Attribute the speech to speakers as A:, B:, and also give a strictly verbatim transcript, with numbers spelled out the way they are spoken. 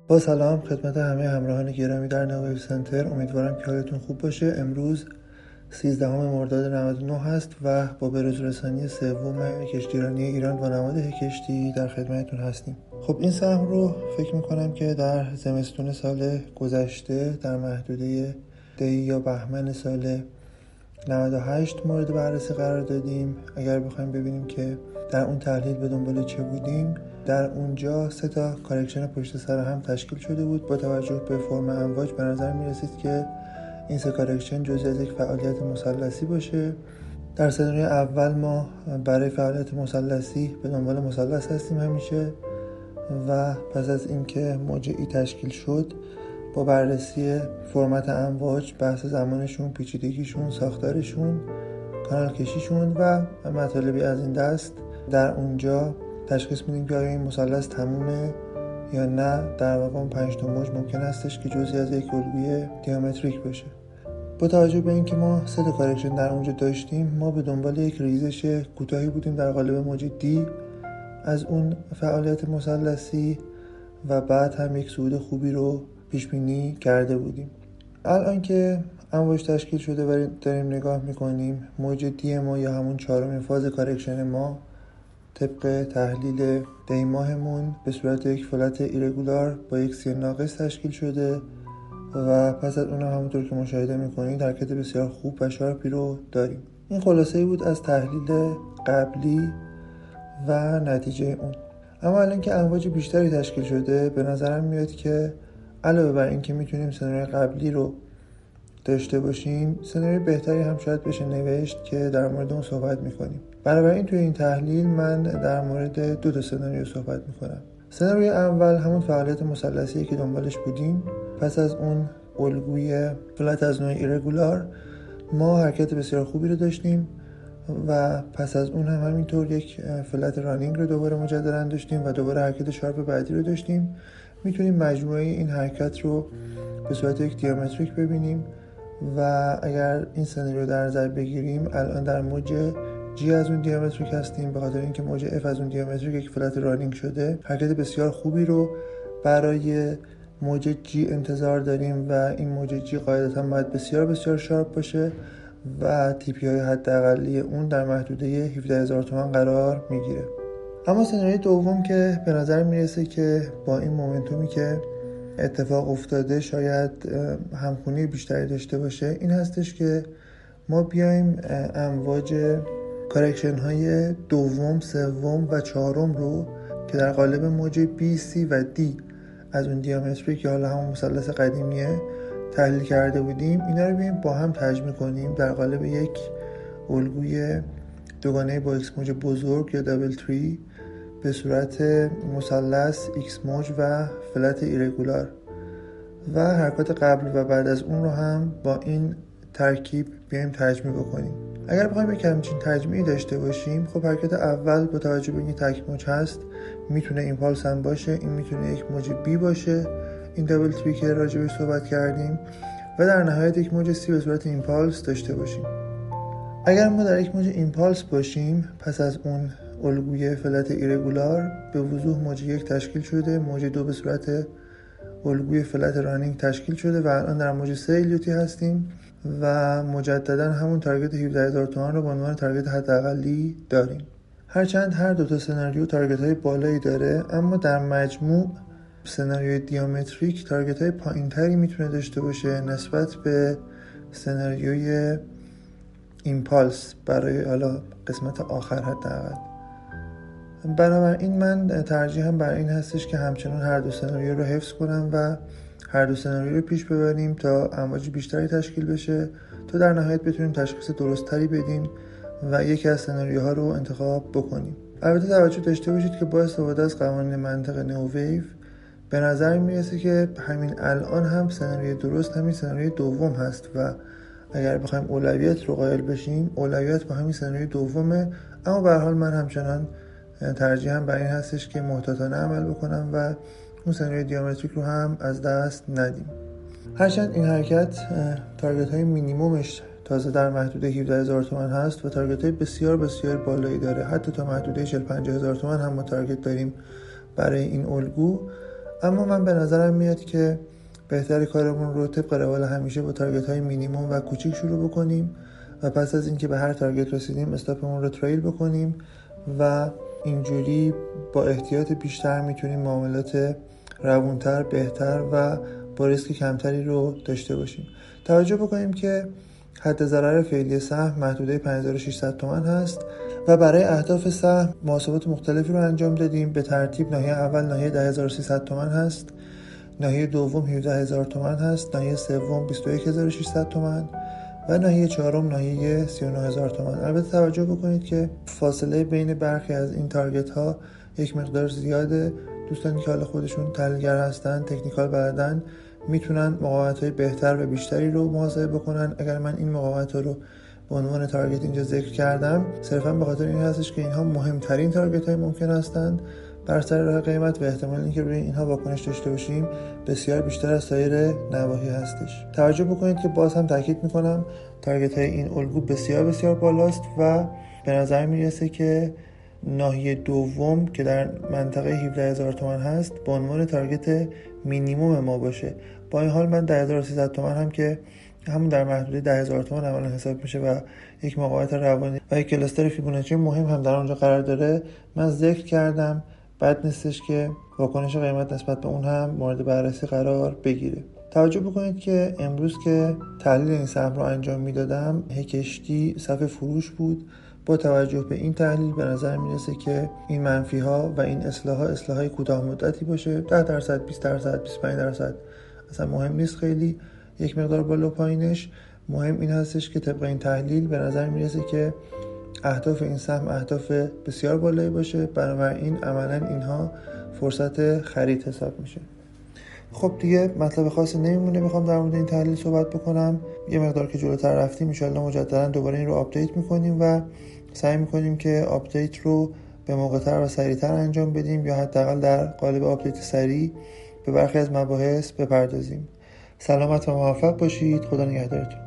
A: با سلام خدمت همه همراهان گرامی در نوویو سنتر. امیدوارم که حالتون خوب باشه. امروز سیزدهم مرداد نود و نه هست و با بروز رسانی سوم کشتیرانی ایران با نماد کشتی در خدمتتون هستیم. خب این سهم رو فکر میکنم که در زمستون سال گذشته در محدوده دی یا بهمن سال نود و هشت مورد بررسی قرار دادیم. اگر بخوایم ببینیم که در اون تحلیل به دنبال چه بودیم، در اونجا سه تا کارکشن پشت سر هم تشکیل شده بود. با توجه به فرم امواج به نظر می رسید که این سه کارکشن جزئی از یک فعالیت مثلثی باشه. در سناریوی اول ما برای فعالیت مثلثی به دنبال مثلث هستیم همیشه و پس از اینکه موج ای تشکیل شد، با بررسی فرمت امواج، بحث زمانشون، پیچیدگیشون، ساختارشون، کانال کشیشون و مطالبی از این دست، در اونجا تشخیص میدیم که آیا این مثلث تمومه یا نه. در واقع اون پنج تا موج ممکن هستش که جزئی از یک الگوی دیامتریک باشه. با توجه به اینکه ما سه تا کارکشن در اونجا داشتیم، ما به دنبال یک ریزش کوتاهی بودیم در قالب موج دی از اون فعالیت مثلثی و بعد هم یک صعود خوبی رو پیش بینی کرده بودیم. الان که امواج تشکیل شده و داریم نگاه میکنیم، موج دی ما یا همون چهارمین فاز کارکشن ما طبق تحلیل دی ماهمون به صورت یک فلت ایرگولار با یک سی ناقص تشکیل شده و پس از اون همونطور که مشاهده میکنید حرکت بسیار خوب و شارپی رو داریم. این خلاصه‌ای بود از تحلیل قبلی و نتیجه اون. اما الان که امواج بیشتری تشکیل شده، به نظرم میاد که علاوه بر این که میتونیم سناریوی قبلی رو داشته باشیم، سناریوی بهتری هم شاید بشه نوشت که در مورد اون صحبت میکنیم. بنابراین توی این تحلیل من در مورد دو تا سناریو صحبت میکنم. سناریوی اول همون فعالیت مثلثی که دنبالش بودیم. پس از اون الگوی فلت از نوع ایرگولار ما حرکت بسیار خوبی رو داشتیم و پس از اون هم همینطور یک فلت رانینگ رو دوباره مجددا داشتیم و دوباره حرکت شارپ بعدی رو داشتیم. میتونیم مجموعه این حرکت رو به صورت یک دیامتریک ببینیم و اگر این سناریو در نظر بگیریم، الان در موج جی از اون دیامتریک هستیم. به خاطر اینکه موج اف از اون دیامتریک یک فلت رانینگ شده، حرکت بسیار خوبی رو برای موج جی انتظار داریم و این موج جی قاعدتا باید بسیار بسیار شارپ باشه و تیپی های حداقلی اون در محدوده هفده هزار تومان قرار میگیره. اما سناریوی دوم که به نظر میرسه که با این مومنتومی که اتفاق افتاده شاید همخونی بیشتری داشته باشه، این هستش که ما بیایم امواج کارکشن های دوم، سوم و چهارم رو که در قالب موج بی، سی و دی از اون دیامتریک که حالا همون مثلث قدیمیه تحلیل کرده بودیم، اینا رو بیایم با هم تجمیع کنیم در قالب یک الگوی دوگانه با ایکس موج بزرگ یا دابل تری به صورت مثلث ایکس موج و فلت ایرگولار و حرکات قبل و بعد از اون رو هم با این ترکیب بیایم تجمیع بکنیم. اگر بخوایم یک همچین تجمیعی داشته باشیم، خب حرکت اول با توجه به اینکه تک موج هست میتونه ایمپالس هم باشه، این میتونه یک موج بی باشه، این دابل تری که راجبش صحبت کردیم، و در نهایت یک موج سی به صورت ایمپالس داشته باشیم. اگر ما در یک موج ایمپالس باشیم، پس از اون الگوی فلت ایرگولار به وضوح موج یک تشکیل شده، موج دو به صورت الگوی فلت رانینگ تشکیل شده و الان در موج سه ایلیوتی هستیم و مجددا همون تارگت هفده هزار تومان رو به عنوان تارگت حداقلی داریم. هرچند هر دو تا سناریو تارگت های بالایی داره، اما در مجموع سناریوی دیامتریک تارگت های پایین تری میتونه داشته باشه نسبت به سناریوی ایمپالس برای حالا قسمت آخر حداقل. بنابراین من ترجیحم بر این هستش که همچنان هر دو سناریو رو حفظ کنم و هر دو سناریو رو پیش ببریم تا امواج بیشتری تشکیل بشه، تا در نهایت بتونیم تشخیص درست تری بدیم و یکی از سناریوها رو انتخاب بکنیم. البته توجه داشته باشید که با استفاده از قوانین منطق نوویو به نظر میرسه که همین الان هم سناریوی درست همین سناریوی دوم هست و اگر بخوایم اولویت رو قائل بشیم، اولویت با همین سناریوی دومه. اما به هر حال من همچنان ترجیحم بر این هستش که محتاطانه عمل بکنم و اون سناریوی دیامتریک رو هم از دست ندیم. هرچند این حرکت تارگت های مینیمومش تازه در محدوده هفده هزار تومان هست و تارگت های بسیار بسیار بالایی داره، حتی تا محدوده چهل پنجاه هزار تومان هم ما تارگت داریم برای این الگو، اما من به نظرم میاد که بهتری کارمون رو طبق روال همیشه با تارگت های مینیموم و کوچیک شروع بکنیم و پس از اینکه به هر تارگت رسیدیم استاپمون رو تریل بکنیم و اینجوری با احتیاط بیشتر میتونیم معاملات روونتر، بهتر و با ریسک کمتری رو داشته باشیم. توجه بکنیم که حد ضرر فعلی سهم محدوده پنج هزار و ششصد تومان هست و برای اهداف سهم محاسبات مختلفی رو انجام دادیم. به ترتیب ناحیه اول ناحیه ده هزار و سیصد تومان هست، ناحیه دوم هفده هزار تومان هست، ناحیه سوم بیست و یک هزار و ششصد تومان و ناحیه چهارم ناحیه سی و نه هزار تومان. البته توجه بکنید که فاصله بین برخی از این تارگت ها یک مقدار زیاده. دوستانی که حالا خودشون تحلیلگر هستن، تکنیکال بلدن، میتونن مقاومت های بهتر و بیشتری رو محاسبه بکنن. اگر من این مقاومت ها رو به عنوان تارگت اینجا ذکر کردم صرفا به خاطر این هستش که اینها مهمترین تارگت های ممکن هستند بر سر راه قیمت و احتمال اینکه روی اینها واکنش داشته باشیم بسیار بیشتر از سایر نواحی هستش. توجه بکنید که باز هم تاکید میکنم تارگت های این الگو بسیار بسیار بالاست و به نظر میرسه که ناحیه دوم که در منطقه هفده هزار تومان هست به عنوان تارگت مینیموم ما باشه. با این حال من ده هزار و سیصد تومان هم که همون در محدوده ده هزار تومان عملا حساب میشه و یک مقاومت روانی و یک کلاستر فیبوناچی مهم هم در اونجا قرار داره من ذکر کردم. بد نیستش که واکنش قیمت نسبت به اون هم مورد بررسی قرار بگیره. توجه بکنید که امروز که تحلیل این سهم رو انجام میدادم هکشتی صف فروش بود. با توجه به این تحلیل به نظر میرسه که این منفی ها و این اصلاح ها اصلاح های کوتاه مدتی باشه. ده درصد، بیست درصد، بیست و پنج درصد اصلا مهم نیست. خیلی یک مقدار بالا پایینش مهم این هستش که طبق این تحلیل به نظر میرسه که اهداف این سهم اهداف بسیار بالایی باشه، بنابراین عملا اینها فرصت خرید حساب میشه. خب دیگه مطلب خاصی نمیمونه بخوام در مورد این تحلیل صحبت بکنم. یه مقدار که جلوتر رفتیم ان شاءالله مجددا دوباره این رو آپدیت میکنیم و سعی میکنیم که آپدیت رو به موقع‌تر و سریعتر انجام بدیم یا حداقل در قالب آپدیت سریع به برخی از مباحث بپردازیم. سلامت و موفق باشید. خدا نگهدارتون.